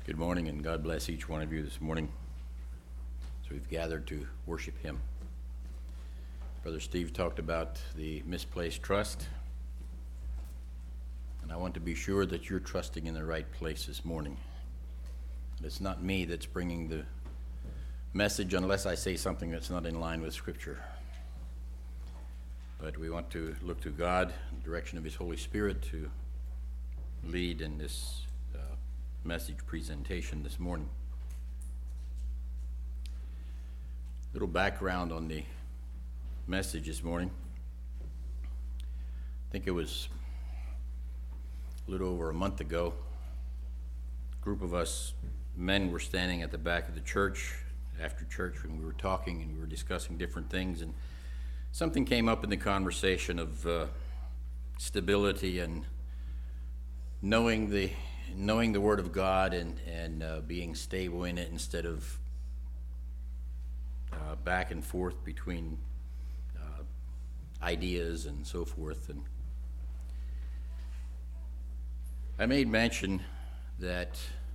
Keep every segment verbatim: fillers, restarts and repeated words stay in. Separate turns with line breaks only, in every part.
Good morning, and God bless each one of you this morning. So we've gathered to worship Him. Brother Steve talked about the misplaced trust, and I want to be sure that you're trusting in the right place this morning. It's not me that's bringing the message unless I say something that's not in line with Scripture. But we want to look to God, in the direction of His Holy Spirit, to lead in this message presentation this morning. Little background on the message this morning. I think it was a little over a month ago. A group of us men were standing at the back of the church after church when we were talking and we were discussing different things, and something came up in the conversation of uh, stability and knowing the knowing the Word of God and, and uh, being stable in it instead of uh, back and forth between uh, ideas and so forth. And I made mention that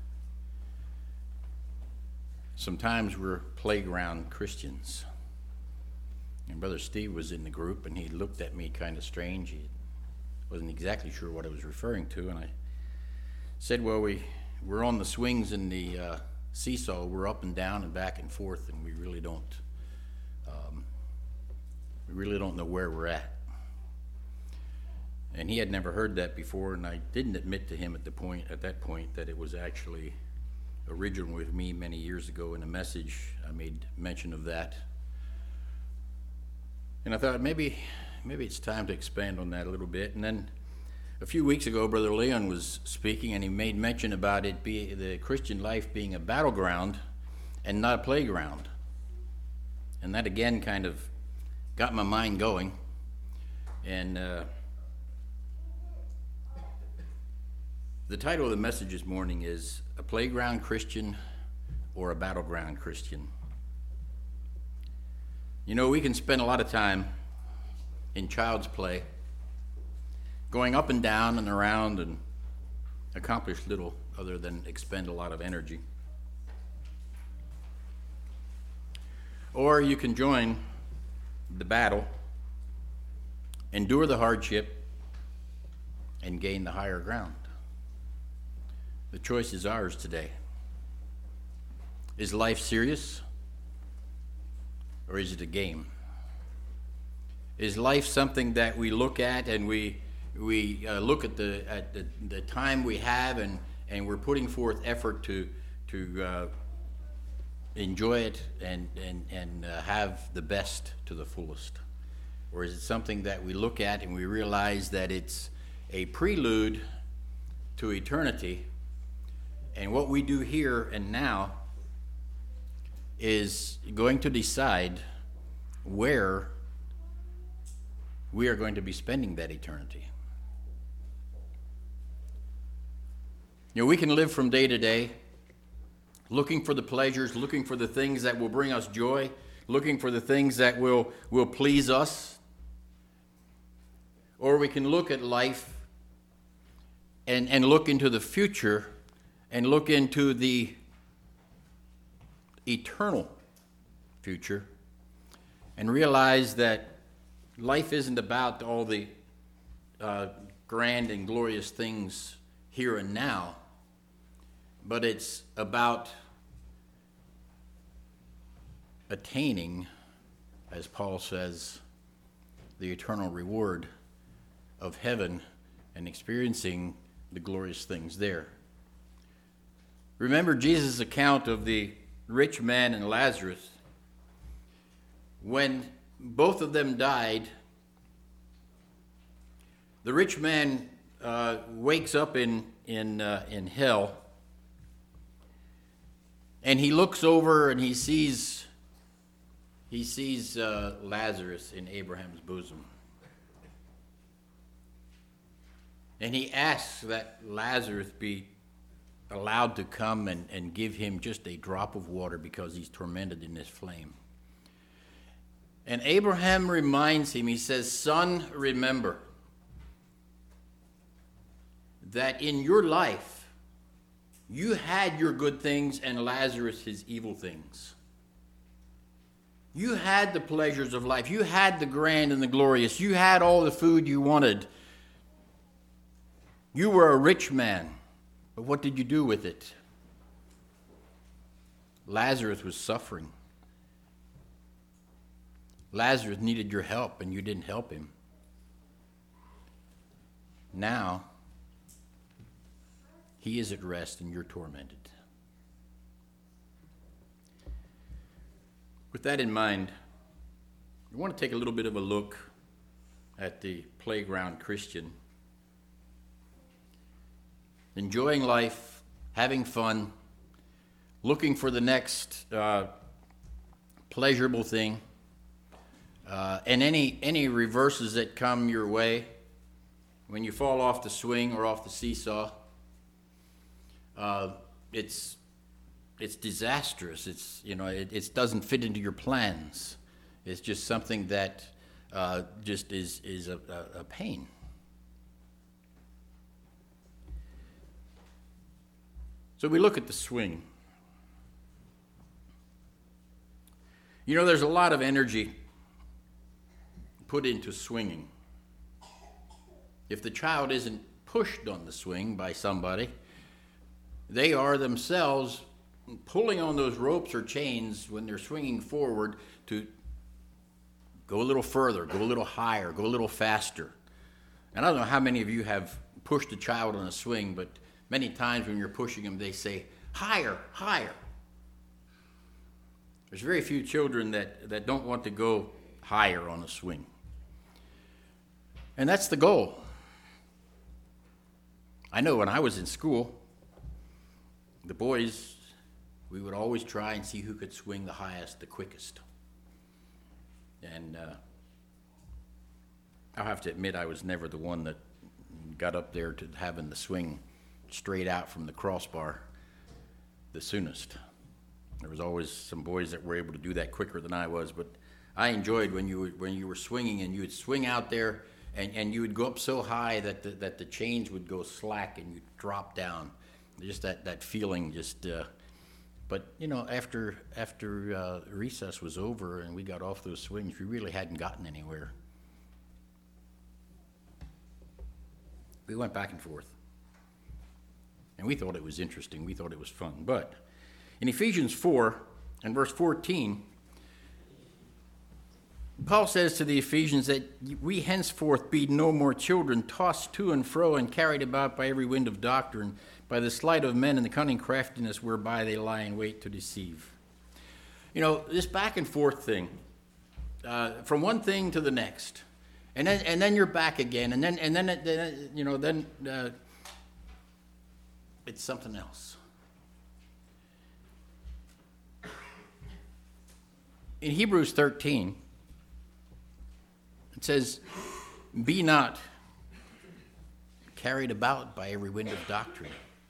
sometimes we're playground Christians. And Brother Steve was in the group, and he looked at me kind of strange. He wasn't exactly sure what I was referring to, and I said, well, we, we're on the swings in the uh, seesaw. We're up and down and back and forth, and we really don't um, we really don't know where we're at. And he had never heard that before, and I didn't admit to him at the point at that point that it was actually original with me many years ago in a message. I made mention of that. And I thought maybe maybe it's time to expand on that a little bit. And then a few weeks ago, Brother Leon was speaking, and he made mention about it be the Christian life being a battleground and not a playground. And that again kind of got my mind going. And uh, the title of the message this morning is A Playground Christian or a Battleground Christian. You know, we can spend a lot of time in child's play, going up and down and around and accomplish little other than expend a lot of energy. Or you can join the battle, endure the hardship, and gain the higher ground. The choice is ours today. Is life serious, or is it a game? Is life something that we look at and we we uh, look at the at the, the time we have and, and we're putting forth effort to to uh, enjoy it and and and uh, have the best to the fullest? Or is it something that we look at and we realize that it's a prelude to eternity, and what we do here and now is going to decide where we are going to be spending that eternity? You know, we can live from day to day, looking for the pleasures, looking for the things that will bring us joy, looking for the things that will, will please us. Or we can look at life and, and look into the future and look into the eternal future and realize that life isn't about all the uh, grand and glorious things here and now, but it's about attaining, as Paul says, the eternal reward of heaven and experiencing the glorious things there. Remember Jesus' account of the rich man and Lazarus. When both of them died, the rich man uh, wakes up in in uh, in hell, and he looks over and he sees he sees uh, Lazarus in Abraham's bosom, and he asks that Lazarus be allowed to come and, and give him just a drop of water because he's tormented in this flame. And Abraham reminds him, he says, "Son, remember that in your life You had your good things and Lazarus his evil things. You had the pleasures of life. You had the grand and the glorious. You had all the food you wanted. You were a rich man. But what did you do with it? Lazarus was suffering. Lazarus needed your help, and you didn't help him. Now, he is at rest, and you're tormented. With that in mind, I want to take a little bit of a look at the playground Christian. Enjoying life, having fun, looking for the next uh, pleasurable thing, uh, and any any reverses that come your way when you fall off the swing or off the seesaw. Uh, it's it's disastrous. It's you know it, it doesn't fit into your plans. It's just something that uh, just is is a, a, a pain. So we look at the swing. You know, there's a lot of energy put into swinging. If the child isn't pushed on the swing by somebody, they are themselves pulling on those ropes or chains when they're swinging forward to go a little further, go a little higher, go a little faster. And I don't know how many of you have pushed a child on a swing, but many times when you're pushing them, they say, higher, higher. There's very few children that, that don't want to go higher on a swing. And that's the goal. I know when I was in school, the boys, we would always try and see who could swing the highest, the quickest. And uh, I'll have to admit I was never the one that got up there to having the swing straight out from the crossbar the soonest. There was always some boys that were able to do that quicker than I was, but I enjoyed when you would, when you were swinging and you would swing out there and, and you would go up so high that the, that the chains would go slack and you'd drop down. Just that, that feeling just, uh, but you know, after, after uh, recess was over and we got off those swings, we really hadn't gotten anywhere. We went back and forth. And we thought it was interesting. We thought it was fun. But in Ephesians four and verse fourteen, Paul says to the Ephesians that we henceforth be no more children, tossed to and fro and carried about by every wind of doctrine, by the sleight of men and the cunning craftiness whereby they lie in wait to deceive. You know, this back and forth thing, uh, from one thing to the next, and then and then you're back again, and then and then, then you know then. Uh, It's something else. In Hebrews thirteen, it says, be not carried about by every wind of doctrine.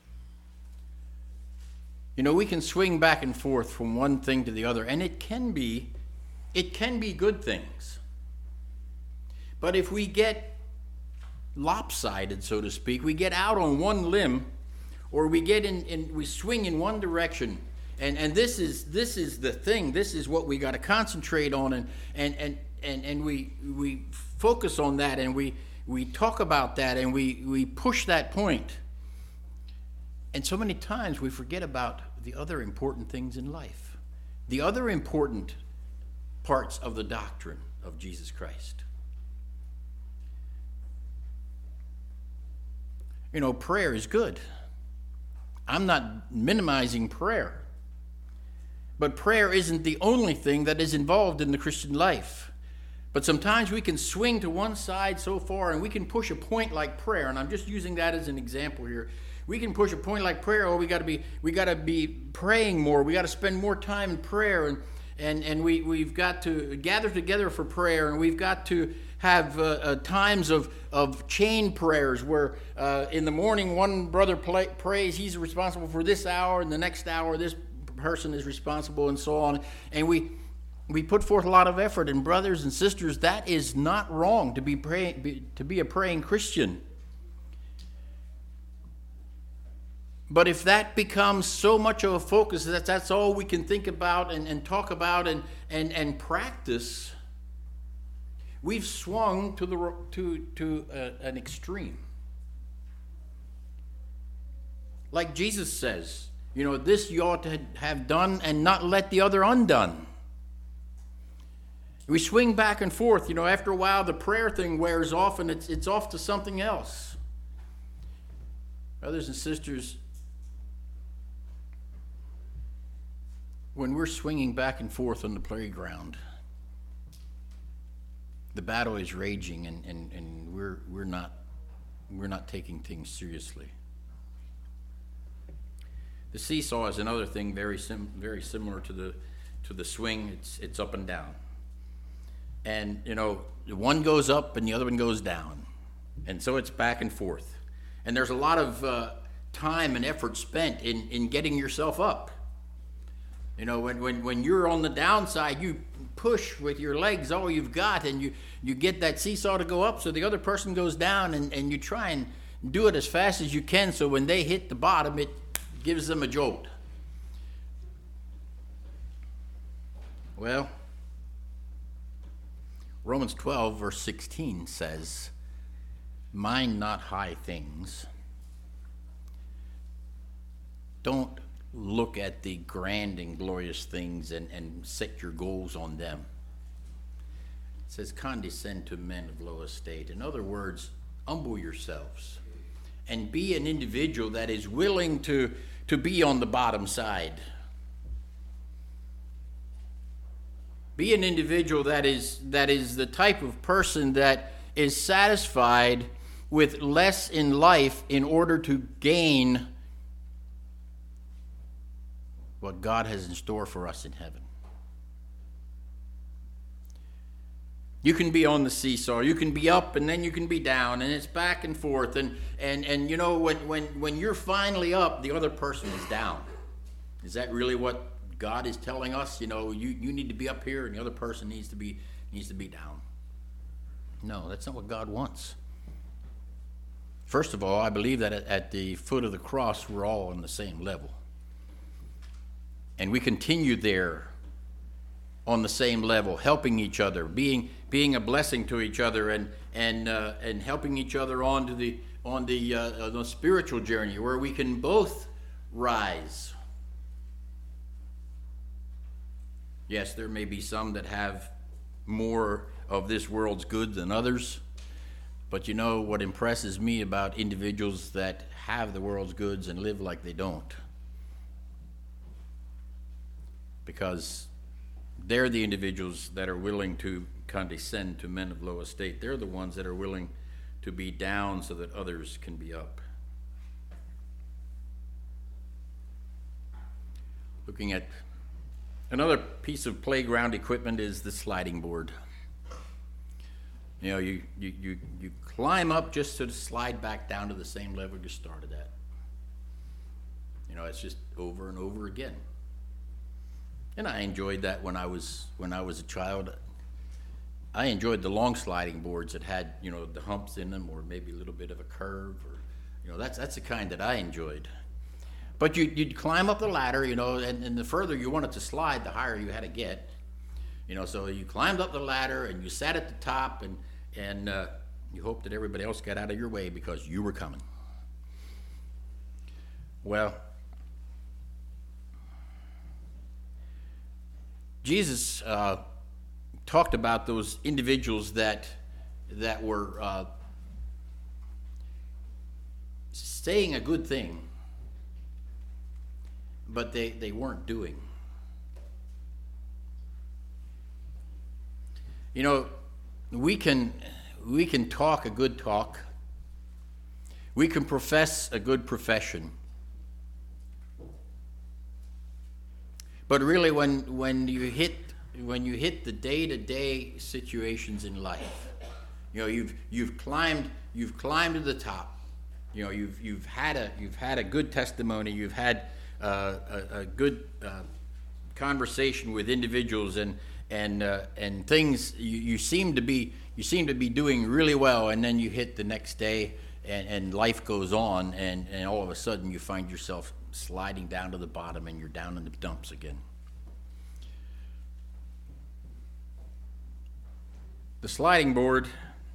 You know, we can swing back and forth from one thing to the other, and it can be, it can be good things. But if we get lopsided, so to speak, we get out on one limb, or we get in, in we swing in one direction, and, and this is this is the thing. This is what we got to concentrate on, and and, and, and and we we focus on that, and we we talk about that, and we, we push that point. And so many times we forget about the other important things in life, the other important parts of the doctrine of Jesus Christ. You know, prayer is good. I'm not minimizing prayer. But prayer isn't the only thing that is involved in the Christian life. But sometimes we can swing to one side so far, and we can push a point like prayer, and I'm just using that as an example here. We can push a point like prayer, oh, we got to be we got to be praying more. We got to spend more time in prayer, and and and we we've got to gather together for prayer, and we've got to have uh, uh, times of, of chain prayers where uh, in the morning one brother play, prays, he's responsible for this hour, and the next hour this person is responsible, and so on. And we we put forth a lot of effort. And brothers and sisters, that is not wrong to be praying, be, to be a praying Christian. But if that becomes so much of a focus that that's all we can think about and, and talk about and, and, and practice, we've swung to, the, to, to uh, an extreme. Like Jesus says, you know, this you ought to have done and not let the other undone. We swing back and forth. You know, after a while, the prayer thing wears off and it's, it's off to something else. Brothers and sisters, when we're swinging back and forth on the playground, the battle is raging and, and, and we're, we're, not, we're not taking things seriously. The seesaw is another thing very sim, very similar to the to the swing. It's it's up and down, and you know one goes up and the other one goes down, and so it's back and forth. And there's a lot of uh, time and effort spent in, in getting yourself up. You know, when, when when you're on the downside, you push with your legs all you've got, and you you get that seesaw to go up, so the other person goes down, and, and you try and do it as fast as you can, so when they hit the bottom, it gives them a jolt. Well, Romans twelve, verse sixteen says, mind not high things. Don't look at the grand and glorious things and, and set your goals on them. It says, condescend to men of low estate. In other words, humble yourselves and be an individual that is willing to to be on the bottom side. Be an individual that is that is the type of person that is satisfied with less in life in order to gain what God has in store for us in heaven. You can be on the seesaw. You can be up and then you can be down, and it's back and forth. And and and you know when when when you're finally up, the other person is down. Is that really what God is telling us? You know, you, you need to be up here, and the other person needs to be needs to be down. No, that's not what God wants. First of all, I believe that at, at the foot of the cross, we're all on the same level, and we continue there on the same level, helping each other, being being a blessing to each other, and and uh, and helping each other on to the on the uh, the spiritual journey where we can both rise. Yes, there may be some that have more of this world's good than others, but you know what impresses me about individuals that have the world's goods and live like they don't, because they're the individuals that are willing to condescend to men of low estate. They're the ones that are willing to be down so that others can be up. Looking at another piece of playground equipment is the sliding board. You know, you, you, you, you climb up just to slide back down to the same level you started at. You know, it's just over and over again. And I enjoyed that when I was when I was a child. I enjoyed the long sliding boards that had, you know, the humps in them, or maybe a little bit of a curve, or you know, that's that's the kind that I enjoyed. But you, you'd climb up the ladder, you know, and, and the further you wanted to slide, the higher you had to get. You know, so you climbed up the ladder and you sat at the top, and and uh, you hoped that everybody else got out of your way because you were coming. Well, Jesus uh, talked about those individuals that that were uh, saying a good thing, but they, they weren't doing. You know, we can we can talk a good talk. We can profess a good profession. But really, when when you hit when you hit the day-to-day situations in life, you know, you've you've climbed you've climbed to the top. You know, you've you've had a you've had a good testimony. You've had uh, a, a good uh, conversation with individuals, and and uh, and things. You, you seem to be you seem to be doing really well, and then you hit the next day, and, and life goes on, and, and all of a sudden you find yourself sliding down to the bottom and you're down in the dumps again. The sliding board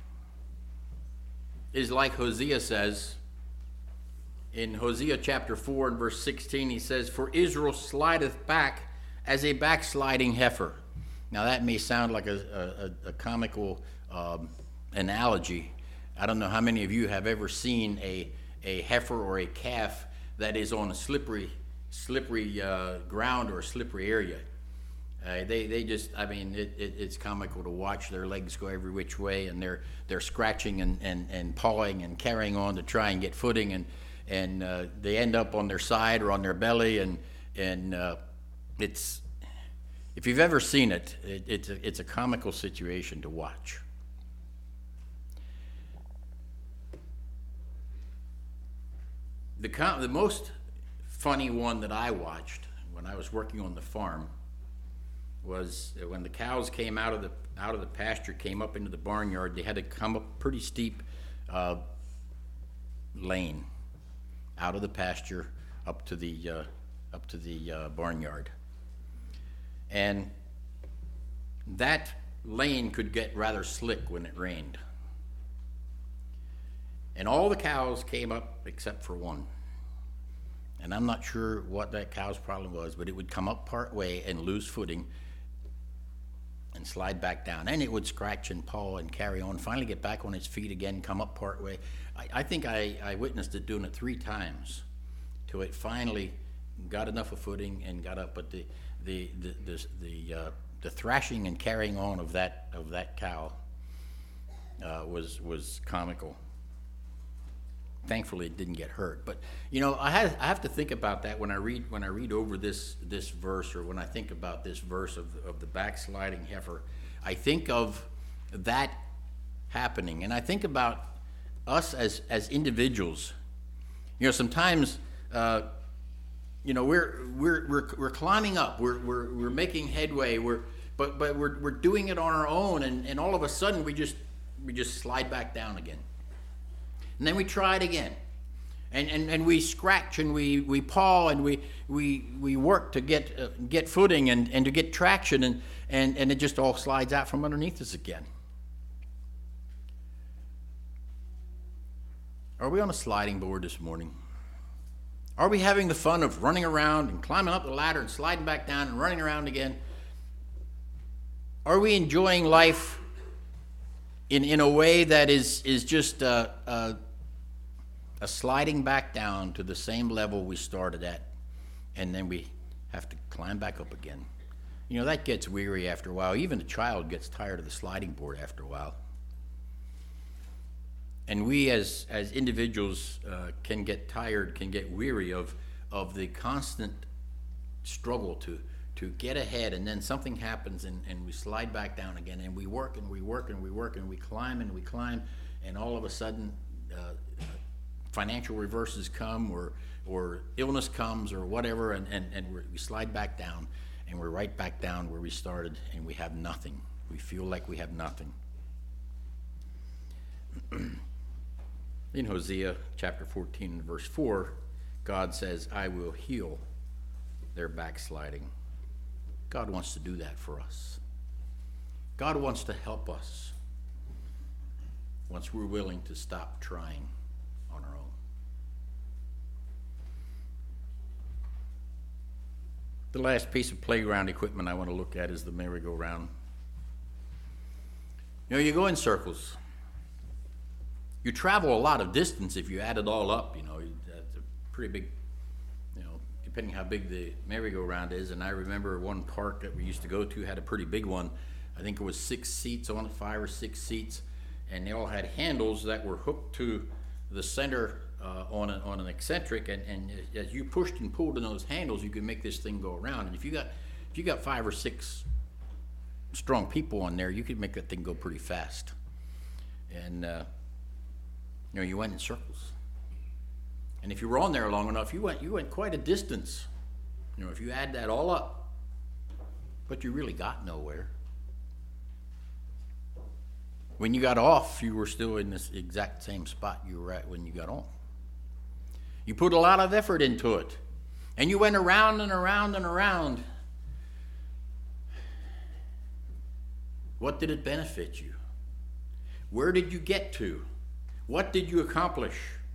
is like Hosea says in Hosea chapter four and verse sixteen. He says, "For Israel slideth back as a backsliding heifer." Now that may sound like a, a, a comical um, analogy. I don't know how many of you have ever seen a, a heifer or a calf that is on a slippery, slippery uh, ground or a slippery area. Uh, they, they just, I mean, it, it, it's comical to watch their legs go every which way, and they're they're scratching and, and, and pawing and carrying on to try and get footing, and and uh, they end up on their side or on their belly, and and uh, it's, if you've ever seen it, it it's a, it's a comical situation to watch. The com- the most funny one that I watched when I was working on the farm was when the cows came out of the out of the pasture, came up into the barnyard. They had to come up pretty steep uh, lane out of the pasture up to the uh, up to the uh, barnyard, and that lane could get rather slick when it rained. And all the cows came up except for one. And I'm not sure what that cow's problem was, but it would come up part way and lose footing and slide back down. And it would scratch and paw and carry on, finally get back on its feet again, come up part way. I, I think I, I witnessed it doing it three times till it finally got enough of footing and got up. But the the the the the, uh, the thrashing and carrying on of that of that cow uh, was was comical. Thankfully, it didn't get hurt. But you know, I have I have to think about that when I read when I read over this this verse, or when I think about this verse of of the backsliding heifer. I think of that happening, and I think about us as as individuals. You know, sometimes uh, you know we're we're we're we're climbing up, we're we're we're making headway, we're but but we're we're doing it on our own, and and all of a sudden we just we just slide back down again. And then we try it again, and and, and we scratch and we, we paw and we we we work to get uh, get footing and, and to get traction, and, and, and it just all slides out from underneath us again. Are we on a sliding board this morning? Are we having the fun of running around and climbing up the ladder and sliding back down and running around again? Are we enjoying life in in a way that is is just uh, uh, a sliding back down to the same level we started at, and then we have to climb back up again? You know, that gets weary after a while. Even a child gets tired of the sliding board after a while. And we as as individuals uh, can get tired, can get weary of of the constant struggle to to get ahead, and then something happens and, and we slide back down again, and we work and we work and we work and we climb and we climb, and all of a sudden uh, financial reverses come, or or illness comes, or whatever, and, and, and we're, we slide back down, and we're right back down where we started, and we have nothing. We feel like we have nothing. In Hosea chapter fourteen, verse four, God says, "I will heal their backsliding." God wants to do that for us. God wants to help us once we're willing to stop trying on our own. The last piece of playground equipment I want to look at is the merry-go-round. You know, you go in circles. You travel a lot of distance if you add it all up. You know, that's a pretty big, you know, depending how big the merry-go-round is. And I remember one park that we used to go to had a pretty big one. I think it was six seats on it, five or six seats, and they all had handles that were hooked to the center uh, on, a, on an eccentric, and, and as you pushed and pulled in those handles, you could make this thing go around. And if you got if you got five or six strong people on there, you could make that thing go pretty fast. And uh, you know, you went in circles. And if you were on there long enough, you went you went quite a distance. You know, if you add that all up, but you really got nowhere. When you got off, you were still in this exact same spot you were at when you got on. You put a lot of effort into it. And you went around and around and around. What did it benefit you? Where did you get to? What did you accomplish?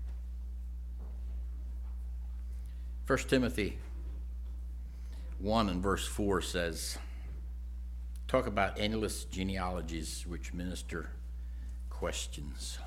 First Timothy one and verse four says, talk about endless genealogies which minister questions.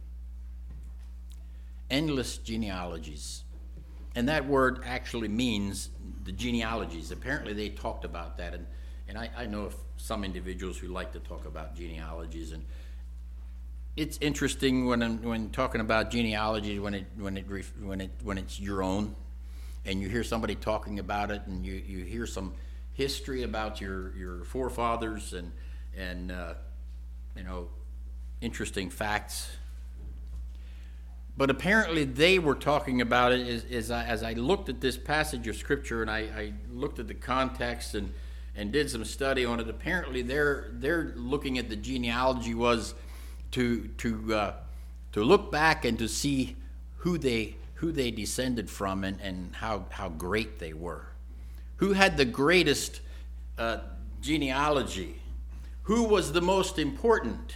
Endless genealogies. And that word actually means the genealogies. Apparently they talked about that. And, and I, I know of some individuals who like to talk about genealogies. And it's interesting when I'm, when talking about genealogies, when it when it when it when it's your own, and you hear somebody talking about it, and you, you hear some history about your, your forefathers and and uh, you know, interesting facts. But apparently they were talking about it as, as, I, as I looked at this passage of Scripture, and I, I looked at the context and, and did some study on it. Apparently they're they're looking at the genealogy was to to uh, to look back and to see who they who they descended from and, and how, how great they were. Who had the greatest uh, genealogy? Who was the most important?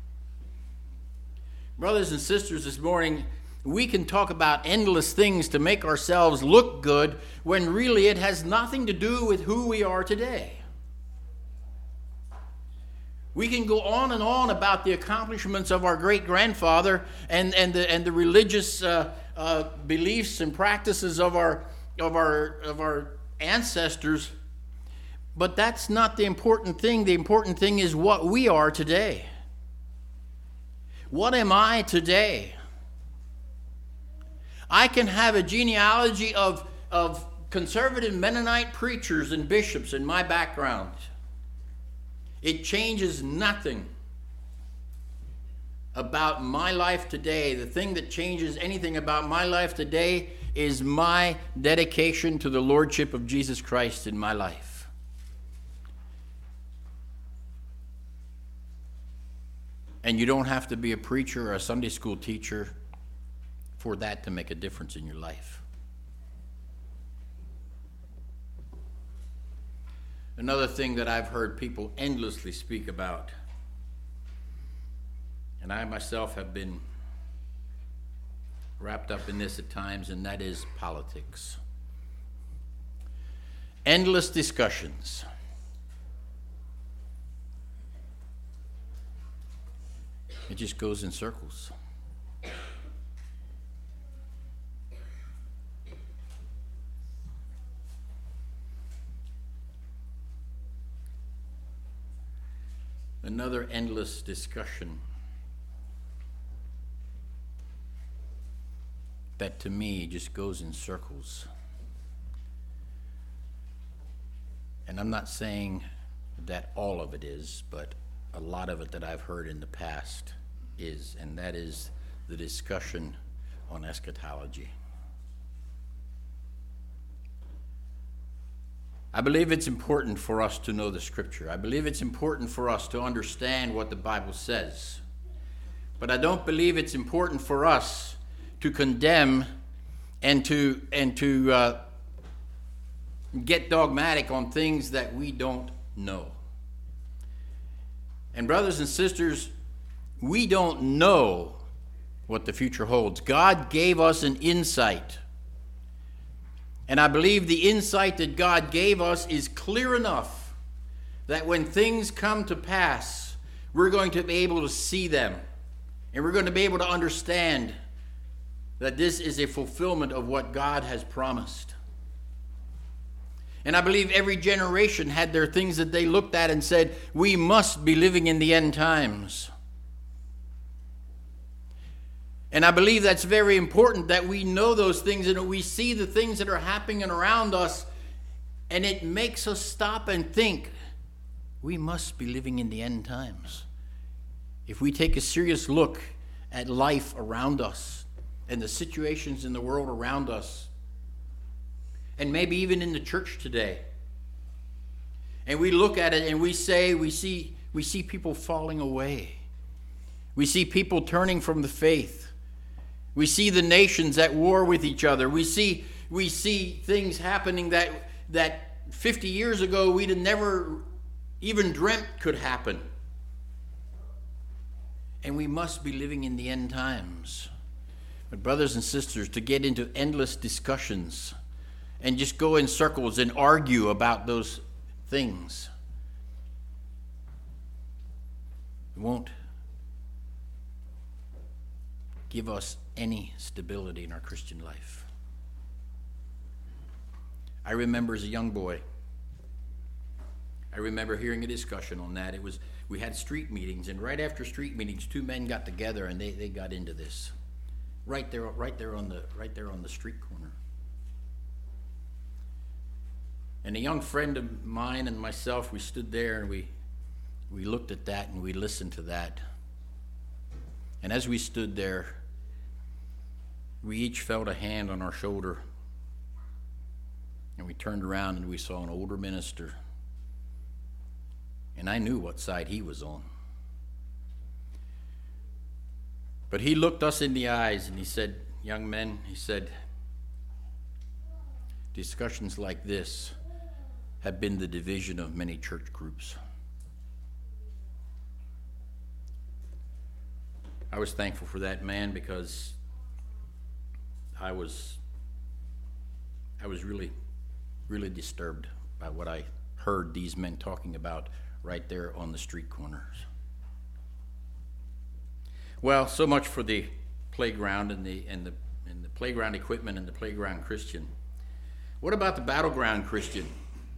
Brothers and sisters, this morning, we can talk about endless things to make ourselves look good when really it has nothing to do with who we are today. We can go on and on about the accomplishments of our great-grandfather and, and, the, and the religious uh, uh, beliefs and practices of our, of, our, of our ancestors, but that's not the important thing. The important thing is what we are today. What am I today? I can have a genealogy of, of conservative Mennonite preachers and bishops in my background. It changes nothing about my life today. The thing that changes anything about my life today is my dedication to the Lordship of Jesus Christ in my life. And you don't have to be a preacher or a Sunday school teacher for that to make a difference in your life. Another thing that I've heard people endlessly speak about, and I myself have been wrapped up in this at times, and that is politics. Endless discussions. It just goes in circles. Another endless discussion that to me just goes in circles. And I'm not saying that all of it is, but a lot of it that I've heard in the past is, and that is the discussion on eschatology. I believe it's important for us to know the Scripture. I believe it's important for us to understand what the Bible says. But I don't believe it's important for us to condemn and to and to uh, get dogmatic on things that we don't know. And brothers and sisters, we don't know what the future holds. God gave us an insight. And I believe the insight that God gave us is clear enough that when things come to pass, we're going to be able to see them. And we're going to be able to understand that this is a fulfillment of what God has promised. And I believe every generation had their things that they looked at and said, we must be living in the end times. And I believe that's very important that we know those things and that we see the things that are happening around us, and it makes us stop and think, we must be living in the end times. If we take a serious look at life around us and the situations in the world around us, and maybe even in the church today, and we look at it and we say, we see, we see people falling away. We see people turning from the faith. We see the nations at war with each other. We see we see things happening that that fifty years ago we'd have never even dreamt could happen. And we must be living in the end times. But brothers and sisters, to get into endless discussions and just go in circles and argue about those things, it won't give us any stability in our Christian life. I remember as a young boy, I remember hearing a discussion on that. It was, we had street meetings, and right after street meetings, two men got together and they, they got into this. Right there, right there on the right there on the street corner. And a young friend of mine and myself, we stood there and we we looked at that and we listened to that. And as we stood there, we each felt a hand on our shoulder. And we turned around and we saw an older minister. And I knew what side he was on. But he looked us in the eyes and he said, young men, he said, discussions like this have been the division of many church groups. I was thankful for that man because I was I was really, really disturbed by what I heard these men talking about right there on the street corners. Well, so much for the playground and the and the and the playground equipment and the playground Christian. What about the battleground Christian?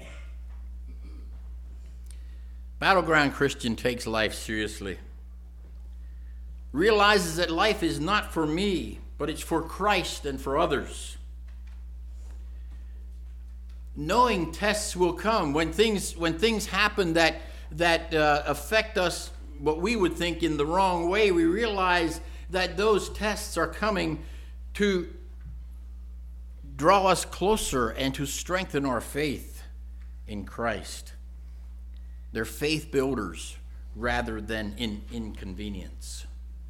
Battleground Christian takes life seriously. Realizes that life is not for me, but it's for Christ and for others. Knowing tests will come when things when things happen that that uh, affect us, what we would think in the wrong way. We realize that those tests are coming to draw us closer and to strengthen our faith in Christ. They're faith builders rather than in inconvenience.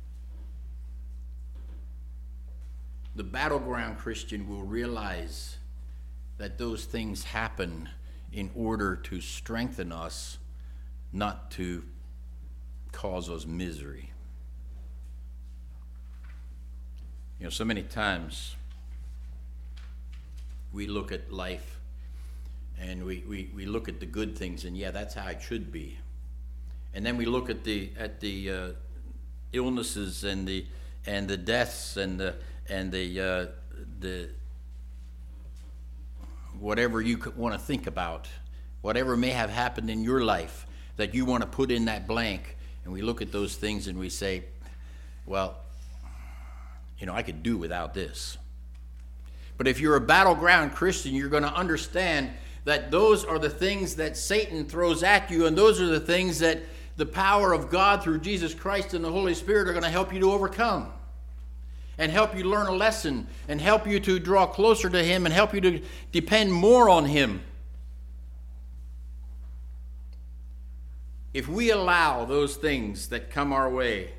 The battleground Christian will realize that those things happen in order to strengthen us, not to cause us misery. You know, so many times we look at life and we, we, we look at the good things, and yeah, that's how it should be. And then we look at the at the uh, illnesses and the and the deaths and the and the uh, the whatever you want to think about, whatever may have happened in your life that you want to put in that blank, and we look at those things and we say, well, you know, I could do without this. But if you're a battleground Christian, you're going to understand that those are the things that Satan throws at you, and those are the things that the power of God through Jesus Christ and the Holy Spirit are going to help you to overcome and help you learn a lesson and help you to draw closer to Him and help you to depend more on Him. If we allow those things that come our way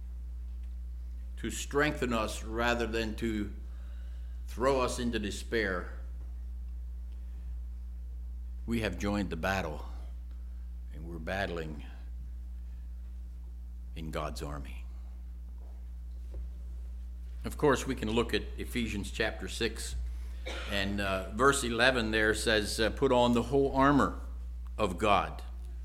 to strengthen us rather than to throw us into despair, we have joined the battle, and we're battling in God's army. Of course, we can look at Ephesians chapter six, and uh, verse eleven there says, uh, put on the whole armor of God.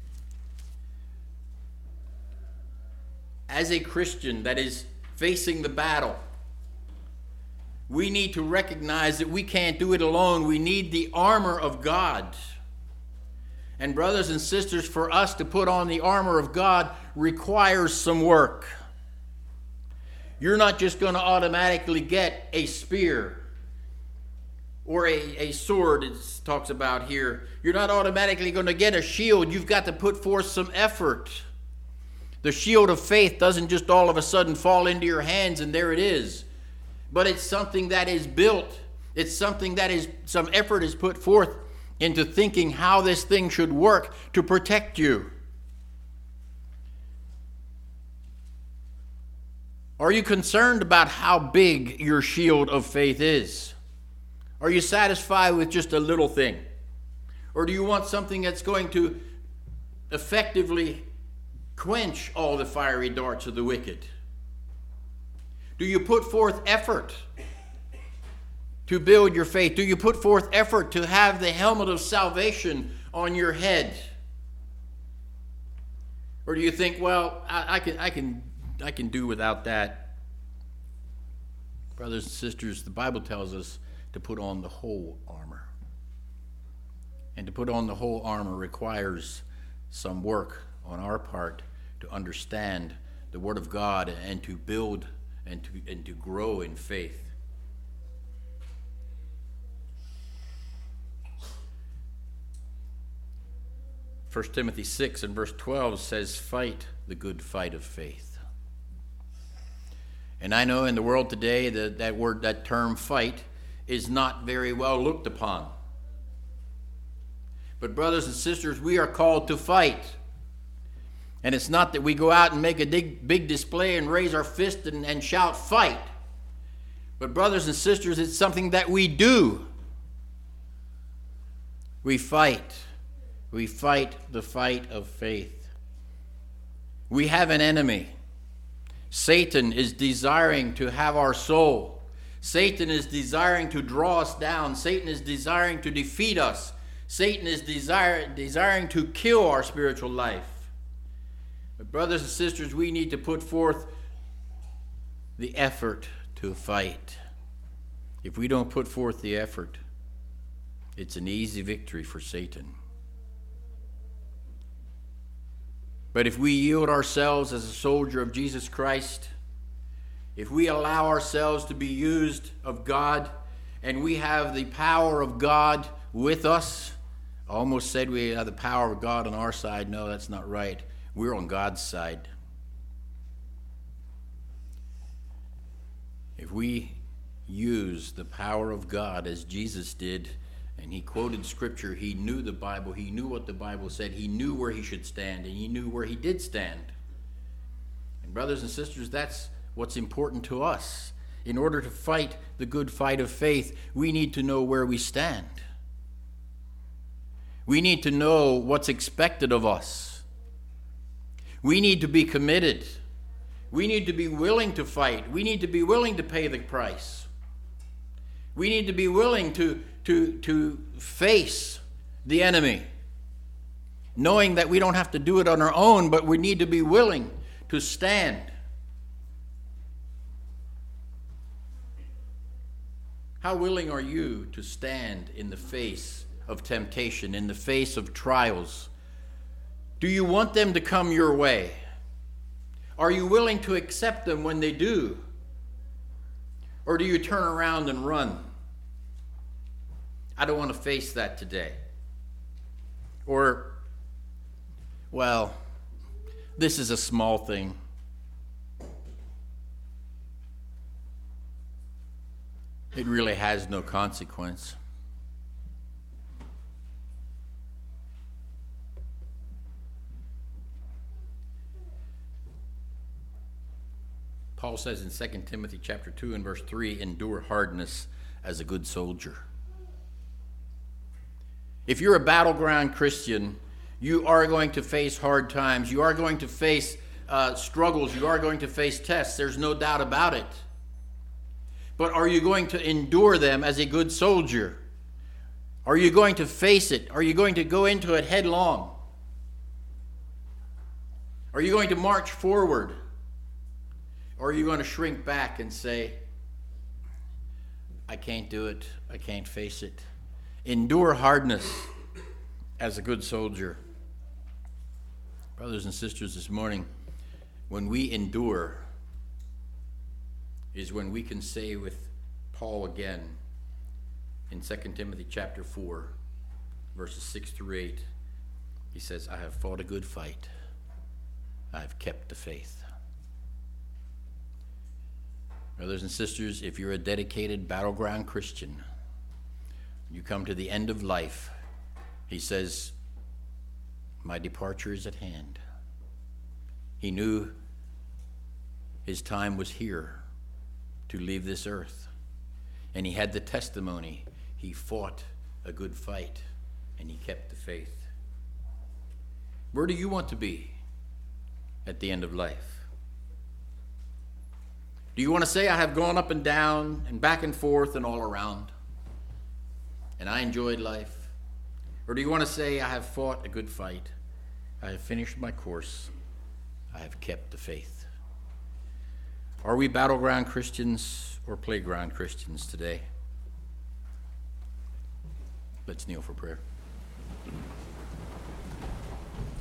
As a Christian that is facing the battle, we need to recognize that we can't do it alone. We need the armor of God. And brothers and sisters, for us to put on the armor of God requires some work. You're not just going to automatically get a spear or a, a sword, it talks about here. You're not automatically going to get a shield. You've got to put forth some effort. The shield of faith doesn't just all of a sudden fall into your hands and there it is. But it's something that is built. It's something that is, some effort is put forth into thinking how this thing should work to protect you. Are you concerned about how big your shield of faith is? Are you satisfied with just a little thing? Or do you want something that's going to effectively quench all the fiery darts of the wicked? Do you put forth effort to build your faith? Do you put forth effort to have the helmet of salvation on your head? Or do you think, well, I, I can, I can, I can do without that? Brothers and sisters, the Bible tells us to put on the whole armor. And to put on the whole armor requires some work on our part to understand the Word of God and to build and to, and to grow in faith. First Timothy six and verse twelve says, fight the good fight of faith. And I know in the world today that that word, that term fight, is not very well looked upon. But brothers and sisters, we are called to fight. And it's not that we go out and make a big, big display and raise our fist and, and shout fight. But brothers and sisters, it's something that we do. We fight. We fight the fight of faith. We have an enemy. Satan is desiring to have our soul. Satan is desiring to draw us down. Satan is desiring to defeat us. Satan is desire, desiring to kill our spiritual life. But brothers and sisters, we need to put forth the effort to fight. If we don't put forth the effort, it's an easy victory for Satan. But if we yield ourselves as a soldier of Jesus Christ, if we allow ourselves to be used of God, and we have the power of God with us, I almost said we have the power of God on our side. No, that's not right. We're on God's side. If we use the power of God as Jesus did, and he quoted scripture, he knew the Bible, he knew what the Bible said, he knew where he should stand, and he knew where he did stand. And brothers and sisters, that's what's important to us. In order to fight the good fight of faith, we need to know where we stand. We need to know what's expected of us. We need to be committed. We need to be willing to fight. We need to be willing to pay the price. We need to be willing to, to, to face the enemy, knowing that we don't have to do it on our own, but we need to be willing to stand. How willing are you to stand in the face of temptation, in the face of trials? Do you want them to come your way? Are you willing to accept them when they do? Or do you turn around and run? I don't want to face that today. Or, well, this is a small thing. It really has no consequence. Paul says in Second Timothy chapter two and verse three, endure hardness as a good soldier. If you're a battleground Christian, you are going to face hard times. You are going to face uh, struggles. You are going to face tests. There's no doubt about it. But are you going to endure them as a good soldier? Are you going to face it? Are you going to go into it headlong? Are you going to march forward? Or are you going to shrink back and say, I can't do it. I can't face it. Endure hardness as a good soldier. Brothers and sisters, this morning, when we endure, is when we can say with Paul again in Second Timothy chapter four, verses six through eight, he says, I have fought a good fight. I have kept the faith. Brothers and sisters, if you're a dedicated battleground Christian, you come to the end of life, he says, my departure is at hand. He knew his time was here to leave this earth. And he had the testimony. He fought a good fight, and he kept the faith. Where do you want to be at the end of life? Do you want to say, I have gone up and down and back and forth and all around, and I enjoyed life? Or do you want to say, I have fought a good fight, I have finished my course, I have kept the faith? Are we battleground Christians or playground Christians today? Let's kneel for prayer.